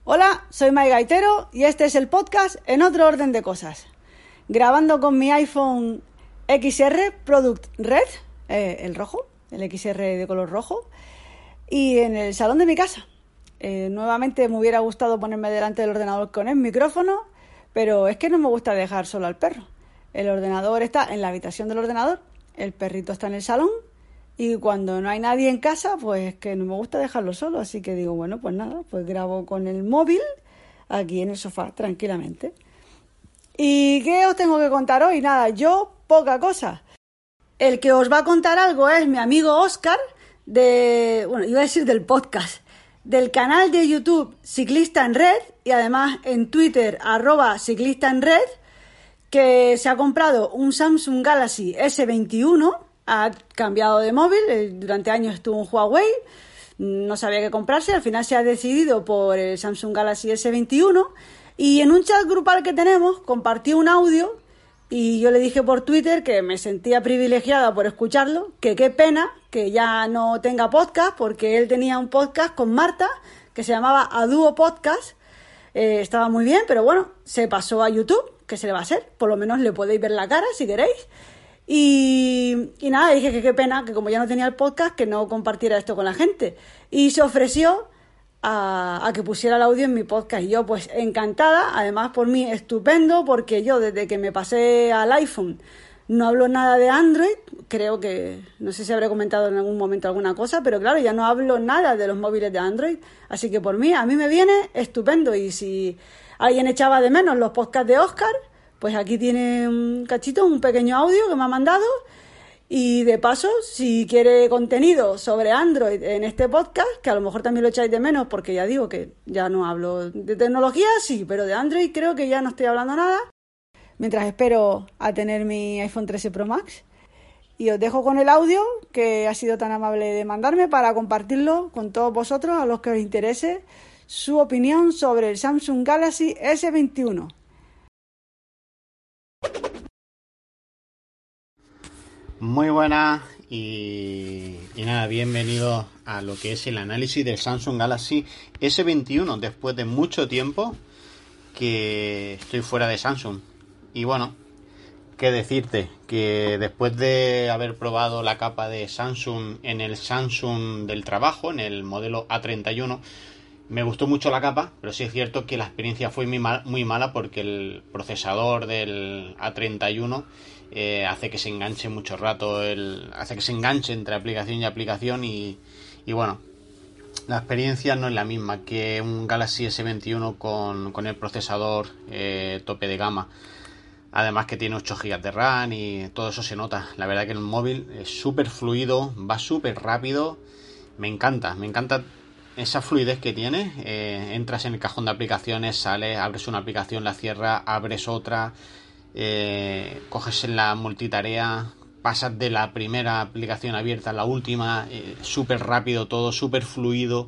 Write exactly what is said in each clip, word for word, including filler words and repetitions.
Hola, soy Mai Gaitero y este es el podcast en otro orden de cosas. Grabando con mi iPhone X R Product Red, eh, el rojo, el X R de color rojo, y en el salón de mi casa. Eh, nuevamente me hubiera gustado ponerme delante del ordenador con el micrófono, pero es que no me gusta dejar solo al perro. El ordenador está en la habitación del ordenador, el perrito está en el salón, y cuando no hay nadie en casa, pues que no me gusta dejarlo solo, así que digo, bueno, pues nada, pues grabo con el móvil aquí en el sofá, tranquilamente. ¿Y qué os tengo que contar hoy? Nada, yo poca cosa. El que os va a contar algo es mi amigo Óscar, de, bueno, iba a decir del podcast, del canal de YouTube Ciclista en Red, y además en Twitter, arroba Ciclista en Red, que se ha comprado un Samsung Galaxy ese veintiuno, ha cambiado de móvil, durante años estuvo en Huawei, no sabía qué comprarse, al final se ha decidido por el Samsung Galaxy ese veintiuno, y en un chat grupal que tenemos compartió un audio y yo le dije por Twitter que me sentía privilegiada por escucharlo, que qué pena que ya no tenga podcast, porque él tenía un podcast con Marta que se llamaba A Dúo Podcast, eh, estaba muy bien, pero bueno, se pasó a YouTube, ¿qué se le va a hacer? Por lo menos le podéis ver la cara si queréis. Y, y nada, dije que qué pena que como ya no tenía el podcast, que no compartiera esto con la gente. Y se ofreció a, a que pusiera el audio en mi podcast. Y yo pues encantada, además por mí estupendo, porque yo desde que me pasé al iPhone no hablo nada de Android. Creo que, no sé si habré comentado en algún momento alguna cosa, pero claro, ya no hablo nada de los móviles de Android. Así que por mí, a mí me viene estupendo. Y si alguien echaba de menos los podcasts de Óscar, pues aquí tiene un cachito, un pequeño audio que me ha mandado. Y de paso, si quiere contenido sobre Android en este podcast, que a lo mejor también lo echáis de menos, porque ya digo que ya no hablo de tecnología, sí, pero de Android creo que ya no estoy hablando nada. Mientras espero a tener mi iPhone trece Pro Max. Y os dejo con el audio que ha sido tan amable de mandarme para compartirlo con todos vosotros, a los que os interese su opinión sobre el Samsung Galaxy ese veintiuno. Muy buenas y, y nada, bienvenidos a lo que es el análisis del Samsung Galaxy ese veintiuno, después de mucho tiempo que estoy fuera de Samsung. Y bueno, qué decirte, que después de haber probado la capa de Samsung en el Samsung del trabajo, en el modelo A treinta y uno, me gustó mucho la capa, pero sí es cierto que la experiencia fue muy, mal, muy mala porque el procesador del A treinta y uno eh, hace que se enganche mucho rato, el, hace que se enganche entre aplicación y aplicación y, y bueno, la experiencia no es la misma que un Galaxy ese veintiuno con, con el procesador eh, tope de gama. Además que tiene ocho gigas de RAM y todo eso se nota. La verdad que el móvil es súper fluido, va súper rápido. Me encanta, me encanta esa fluidez que tiene. Eh, entras en el cajón de aplicaciones, sales, abres una aplicación, la cierras, abres otra, eh, coges en la multitarea, pasas de la primera aplicación abierta a la última, eh, súper rápido todo, súper fluido.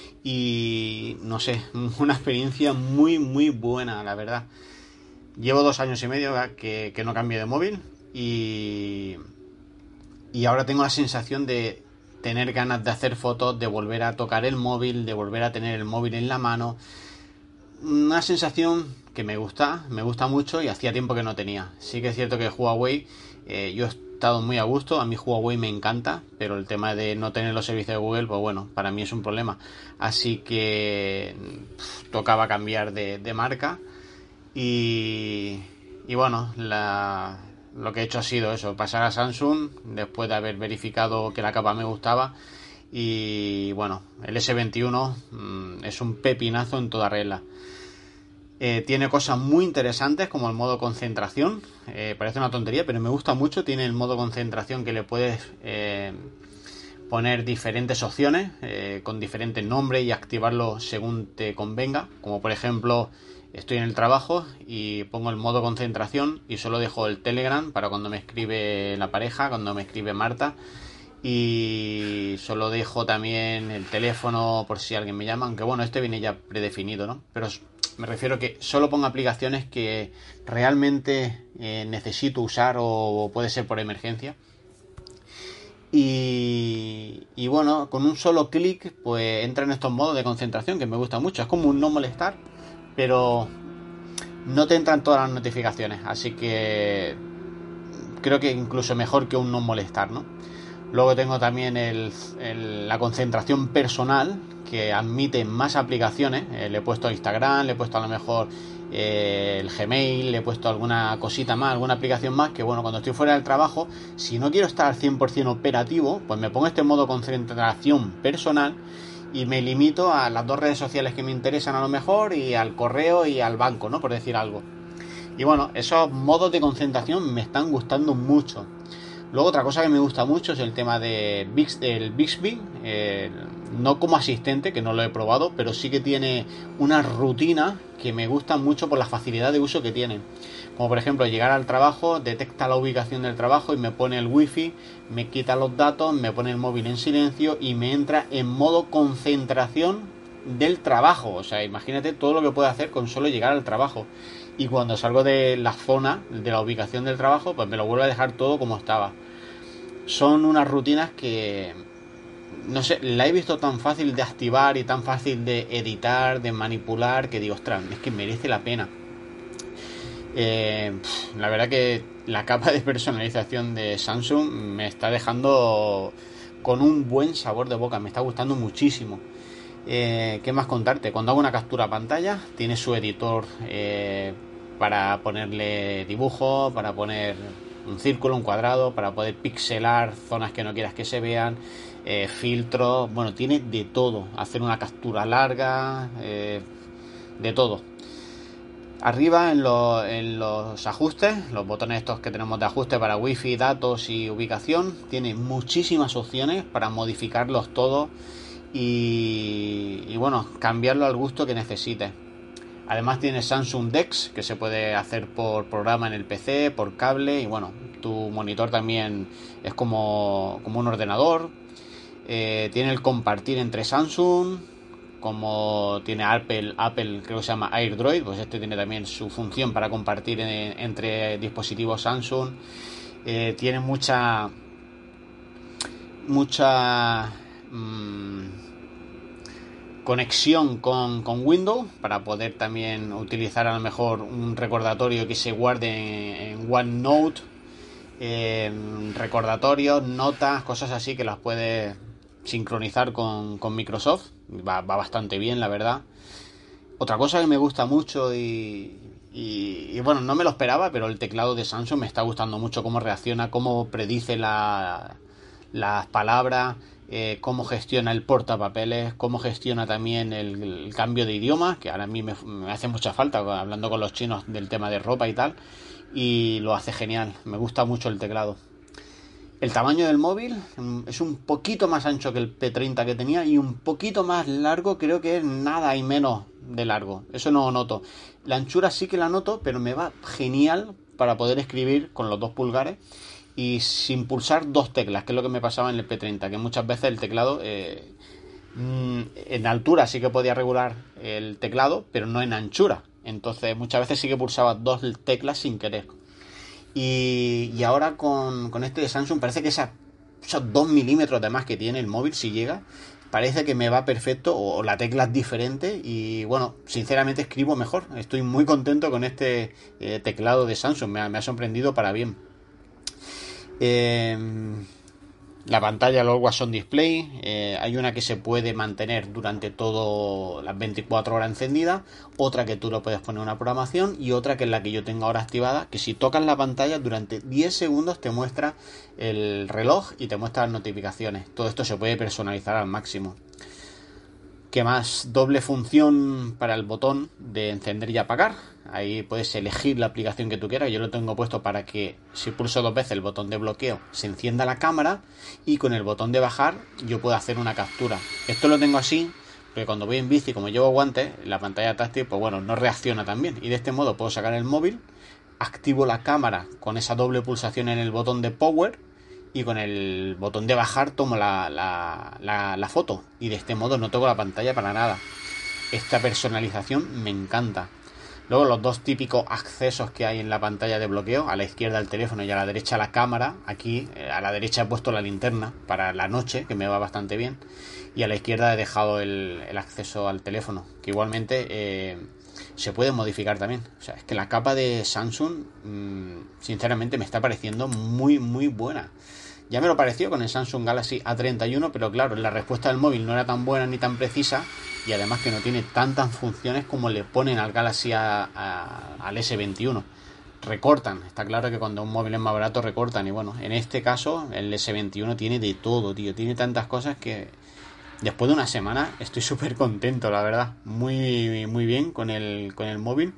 Y no sé, una experiencia muy muy buena, la verdad. Llevo dos años y medio que, que no cambio de móvil y, y ahora tengo la sensación de tener ganas de hacer fotos, de volver a tocar el móvil, de volver a tener el móvil en la mano. Una sensación que me gusta, me gusta mucho y hacía tiempo que no tenía. Sí que es cierto que Huawei, eh, yo he estado muy a gusto, a mí Huawei me encanta, pero el tema de no tener los servicios de Google, pues bueno, para mí es un problema. Así que pff, tocaba cambiar de, de marca. Y, y bueno, la, lo que he hecho ha sido eso, pasar a Samsung después de haber verificado que la capa me gustaba. Y bueno, el ese veintiuno mmm, es un pepinazo en toda regla. Eh, tiene cosas muy interesantes como el modo concentración. Eh, parece una tontería, pero me gusta mucho. Tiene el modo concentración que le puedes eh, poner diferentes opciones eh, con diferentes nombres y activarlo según te convenga. Como por ejemplo, estoy en el trabajo y pongo el modo concentración y solo dejo el Telegram para cuando me escribe la pareja, cuando me escribe Marta. Y solo dejo también el teléfono por si alguien me llama, aunque bueno, este viene ya predefinido, ¿no? Pero me refiero que solo pongo aplicaciones que realmente eh, necesito usar o puede ser por emergencia. Y, y bueno, con un solo clic pues entra en estos modos de concentración que me gusta mucho. Es como un no molestar, pero no te entran todas las notificaciones, así que creo que incluso mejor que un no molestar, ¿no? Luego tengo también el, el, la concentración personal, que admite más aplicaciones. Eh, le he puesto Instagram, le he puesto a lo mejor eh, el Gmail, le he puesto alguna cosita más, alguna aplicación más, que bueno, cuando estoy fuera del trabajo, si no quiero estar al cien por ciento operativo, pues me pongo este modo concentración personal y me limito a las dos redes sociales que me interesan a lo mejor, y al correo y al banco, ¿no? Por decir algo. Y bueno, esos modos de concentración me están gustando mucho. Luego otra cosa que me gusta mucho es el tema de Bix, el Bixby, eh, no como asistente, que no lo he probado, pero sí que tiene una rutina que me gusta mucho por la facilidad de uso que tiene. Como por ejemplo llegar al trabajo, detecta la ubicación del trabajo y me pone el wifi, me quita los datos, me pone el móvil en silencio y me entra en modo concentración del trabajo. O sea, imagínate todo lo que puede hacer con solo llegar al trabajo. Y cuando salgo de la zona, de la ubicación del trabajo, pues me lo vuelvo a dejar todo como estaba. Son unas rutinas que, no sé, la he visto tan fácil de activar y tan fácil de editar, de manipular, que digo, ostras, es que merece la pena. Eh, la verdad que la capa de personalización de Samsung me está dejando con un buen sabor de boca, me está gustando muchísimo. Eh, ¿Qué más contarte? Cuando hago una captura a pantalla, tiene su editor eh, para ponerle dibujo, para poner un círculo, un cuadrado, para poder pixelar zonas que no quieras que se vean, eh, filtros, bueno, tiene de todo, hacer una captura larga, eh, de todo. Arriba en, lo, en los ajustes, los botones estos que tenemos de ajuste para wifi, datos y ubicación, tiene muchísimas opciones para modificarlos todos. Y, y bueno, cambiarlo al gusto que necesites. Además tiene Samsung DeX, que se puede hacer por programa en el P C, por cable, y bueno, tu monitor también es como, como un ordenador. Eh, tiene el compartir entre Samsung, como tiene Apple, Apple creo que se llama AirDroid, pues este tiene también su función para compartir en, entre dispositivos Samsung. Eh, tiene mucha mucha mmm, conexión con, con Windows, para poder también utilizar a lo mejor un recordatorio que se guarde en, en OneNote, eh, recordatorios, notas, cosas así que las puedes sincronizar con, con Microsoft. Va, va bastante bien, la verdad. Otra cosa que me gusta mucho y, y, y bueno, no me lo esperaba, pero el teclado de Samsung me está gustando mucho, cómo reacciona, cómo predice la, las palabras, eh, cómo gestiona el portapapeles, cómo gestiona también el, el cambio de idioma, que ahora a mí me, me hace mucha falta hablando con los chinos del tema de ropa y tal, y lo hace genial. Me gusta mucho el teclado. El tamaño del móvil es un poquito más ancho que el P treinta que tenía y un poquito más largo, creo que es nada y menos de largo. Eso no lo noto. La anchura sí que la noto, pero me va genial para poder escribir con los dos pulgares y sin pulsar dos teclas, que es lo que me pasaba en el P treinta, que muchas veces el teclado, eh, en altura sí que podía regular el teclado, pero no en anchura. Entonces muchas veces sí que pulsaba dos teclas sin querer. Y, y ahora con, con este de Samsung parece que esa, esos dos milímetros de más que tiene el móvil, si llega, parece que me va perfecto, o, o la tecla es diferente. Y bueno, sinceramente escribo mejor. Estoy muy contento con este eh, teclado de Samsung, me ha, me ha sorprendido para bien. Eh, la pantalla, el Always On Display, eh, hay una que se puede mantener durante todo las veinticuatro horas encendida, otra que tú lo puedes poner una programación, y otra que es la que yo tengo ahora activada, que si tocas la pantalla durante diez segundos te muestra el reloj y te muestra las notificaciones. Todo esto se puede personalizar al máximo. ¿Qué más? Doble función para el botón de encender y apagar. Ahí puedes elegir la aplicación que tú quieras. Yo lo tengo puesto para que si pulso dos veces el botón de bloqueo se encienda la cámara, y con el botón de bajar yo puedo hacer una captura. Esto lo tengo así porque cuando voy en bici, como llevo guantes, la pantalla táctil pues bueno, no reacciona tan bien, y de este modo puedo sacar el móvil, activo la cámara con esa doble pulsación en el botón de power, y con el botón de bajar tomo la, la, la, la foto, y de este modo no toco la pantalla para nada. Esta personalización me encanta. Luego los dos típicos accesos que hay en la pantalla de bloqueo, a la izquierda el teléfono y a la derecha la cámara. Aquí eh, a la derecha he puesto la linterna para la noche, que me va bastante bien, y a la izquierda he dejado el, el acceso al teléfono, que igualmente eh, se puede modificar también. O sea, es que la capa de Samsung mmm, sinceramente me está pareciendo muy muy buena. Ya me lo pareció con el Samsung Galaxy A treinta y uno, pero claro, la respuesta del móvil no era tan buena ni tan precisa, y además que no tiene tantas funciones como le ponen al Galaxy A, a, al ese veintiuno. Recortan, está claro que cuando un móvil es más barato recortan, y bueno, en este caso el ese veintiuno tiene de todo, tío, tiene tantas cosas que después de una semana estoy súper contento, la verdad, muy, muy bien con el, con el móvil.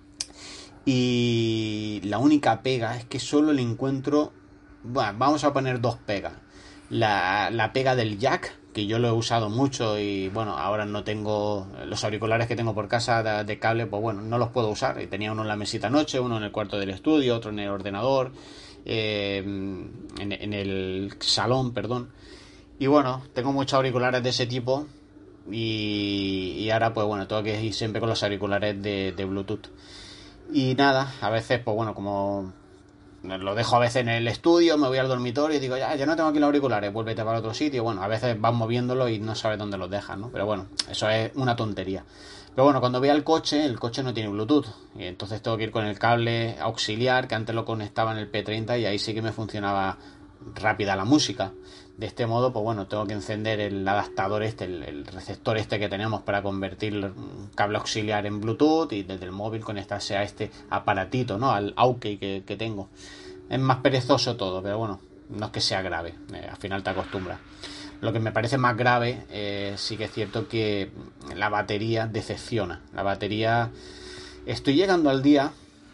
Y la única pega es que solo le encuentro, bueno, vamos a poner dos pegas. La, la pega del jack, que yo lo he usado mucho y bueno, ahora no tengo los auriculares que tengo por casa de, de cable, pues bueno, no los puedo usar. Y tenía uno en la mesita noche, uno en el cuarto del estudio, otro en el ordenador, eh, en, en el salón, perdón. Y bueno, tengo muchos auriculares de ese tipo y, y ahora pues bueno, tengo que ir siempre con los auriculares de, de Bluetooth. Y nada, a veces pues bueno, como lo dejo a veces en el estudio, me voy al dormitorio y digo, ya, ya no tengo aquí los auriculares, vuélvete para otro sitio. Bueno, a veces vas moviéndolo y no sabes dónde los dejas, ¿no? Pero bueno, eso es una tontería. Pero bueno, cuando voy al coche, el coche no tiene Bluetooth, y entonces tengo que ir con el cable auxiliar, que antes lo conectaba en el P treinta y ahí sí que me funcionaba rápida la música. De este modo, pues bueno, tengo que encender el adaptador este, el, el receptor este que tenemos para convertir un cable auxiliar en Bluetooth, y desde el móvil conectarse a este aparatito, ¿no? Al Aukey que, que tengo. Es más perezoso todo, pero bueno, no es que sea grave, eh, al final te acostumbras. Lo que me parece más grave, eh, sí que es cierto que la batería decepciona. La batería, estoy llegando al día.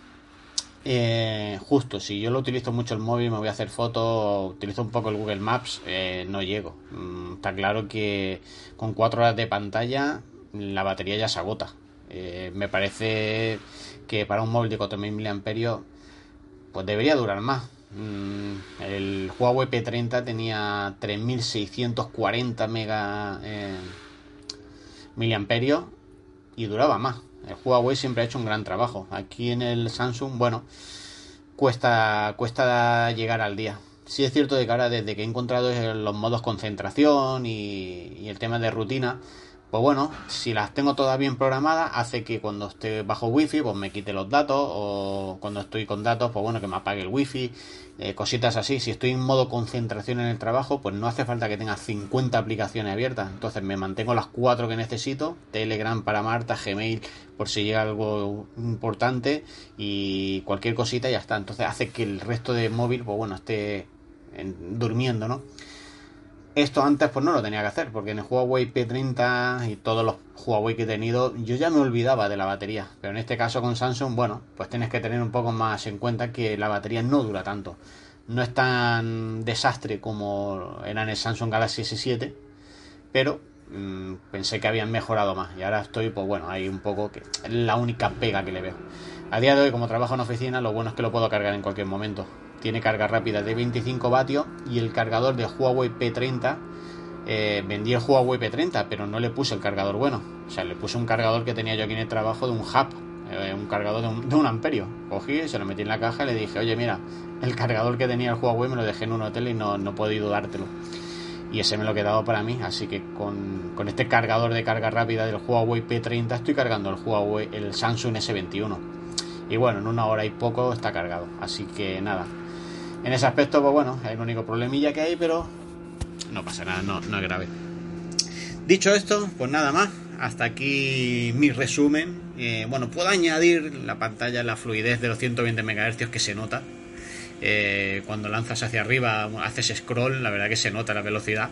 Eh, justo, si yo lo utilizo mucho el móvil, me voy a hacer fotos, utilizo un poco el Google Maps, eh, no llego. Mm, está claro que con cuatro horas de pantalla la batería ya se agota. Eh, me parece que para un móvil de cuatro mil miliamperios pues debería durar más. Mm, el Huawei P treinta tenía tres mil seiscientos cuarenta mega eh, miliamperios y duraba más. El Huawei siempre ha hecho un gran trabajo. Aquí en el Samsung, bueno, cuesta cuesta llegar al día. Sí es cierto de que ahora desde que he encontrado los modos concentración y, y el tema de rutina, pues bueno, si las tengo todas bien programadas, hace que cuando esté bajo wifi, pues me quite los datos, o cuando estoy con datos, pues bueno, que me apague el wifi, eh, cositas así. Si estoy en modo concentración en el trabajo, pues no hace falta que tenga cincuenta aplicaciones abiertas. Entonces me mantengo las cuatro que necesito: Telegram para Marta, Gmail por si llega algo importante, y cualquier cosita y ya está. Entonces hace que el resto de móvil, pues bueno, esté en, durmiendo, ¿no? Esto antes pues no lo tenía que hacer, porque en el Huawei P treinta y todos los Huawei que he tenido yo ya me olvidaba de la batería. Pero en este caso con Samsung, bueno, pues tienes que tener un poco más en cuenta que la batería no dura tanto. No es tan desastre como era en el Samsung Galaxy ese siete, pero mmm, pensé que habían mejorado más. Y ahora estoy, pues bueno, hay un poco que es la única pega que le veo. A día de hoy, como trabajo en oficina, lo bueno es que lo puedo cargar en cualquier momento. Tiene carga rápida de veinticinco vatios, y el cargador de Huawei P treinta, eh, vendí el Huawei P treinta, pero no le puse el cargador bueno. O sea, le puse un cargador que tenía yo aquí en el trabajo de un hub, eh, un cargador de un, de un amperio. Cogí, se lo metí en la caja y le dije, oye, mira, el cargador que tenía el Huawei me lo dejé en un hotel y no, no he podido dártelo. Y ese me lo he quedado para mí, así que con, con este cargador de carga rápida del Huawei P treinta estoy cargando el Huawei, el Samsung ese veintiuno. Y bueno, en una hora y poco está cargado, así que nada. En ese aspecto, pues bueno, es el único problemilla que hay, pero no pasa nada, no, no es grave. Dicho esto, pues nada más. Hasta aquí mi resumen. Eh, bueno, puedo añadir la pantalla, la fluidez de los ciento veinte megahercios que se nota. Eh, cuando lanzas hacia arriba, haces scroll, la verdad que se nota la velocidad.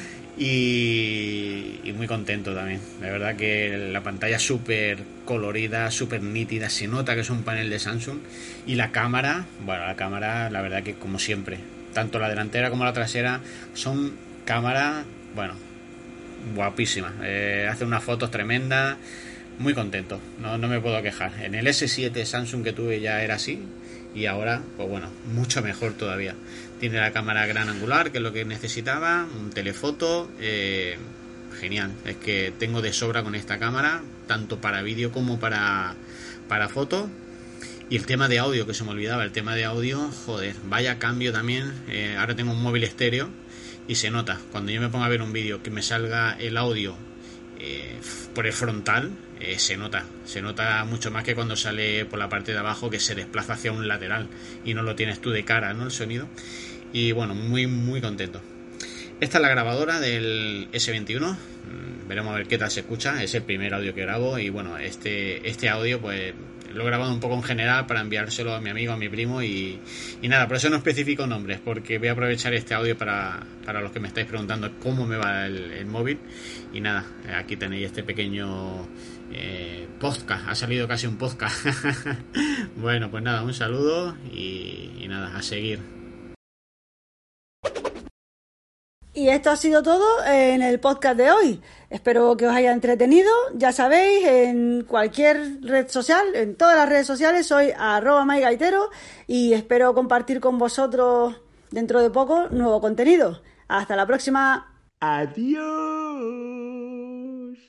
Y, y muy contento también. La verdad que la pantalla es súper colorida, súper nítida. Se nota que es un panel de Samsung. Y la cámara, bueno, la cámara, la verdad que como siempre, tanto la delantera como la trasera son cámaras, bueno, guapísimas. Eh, hace unas fotos tremendas. Muy contento, no, no me puedo quejar. En el ese siete Samsung que tuve ya era así, y ahora, pues bueno, mucho mejor todavía. Tiene la cámara gran angular, que es lo que necesitaba, un telefoto, eh, genial. Es que tengo de sobra con esta cámara, tanto para vídeo como para, para fotos. Y el tema de audio, que se me olvidaba, el tema de audio, joder, vaya cambio también. Eh, ahora tengo un móvil estéreo y se nota. Cuando yo me pongo a ver un vídeo que me salga el audio eh, por el frontal, eh, se nota. Se nota mucho más que cuando sale por la parte de abajo, que se desplaza hacia un lateral y no lo tienes tú de cara, ¿no? El sonido. Y bueno, muy, muy contento. Esta es la grabadora del ese veintiuno. Veremos a ver qué tal se escucha. Es el primer audio que grabo y bueno, este, este audio pues lo he grabado un poco en general para enviárselo a mi amigo, a mi primo y, y nada, por eso no especifico nombres, porque voy a aprovechar este audio para, para los que me estáis preguntando cómo me va el, el móvil. Y nada, aquí tenéis este pequeño eh, podcast, ha salido casi un podcast. Bueno, pues nada, un saludo y, y nada, a seguir. Y esto ha sido todo en el podcast de hoy. Espero que os haya entretenido. Ya sabéis, en cualquier red social, en todas las redes sociales, soy arroba mygaitero y espero compartir con vosotros dentro de poco nuevo contenido. Hasta la próxima. Adiós.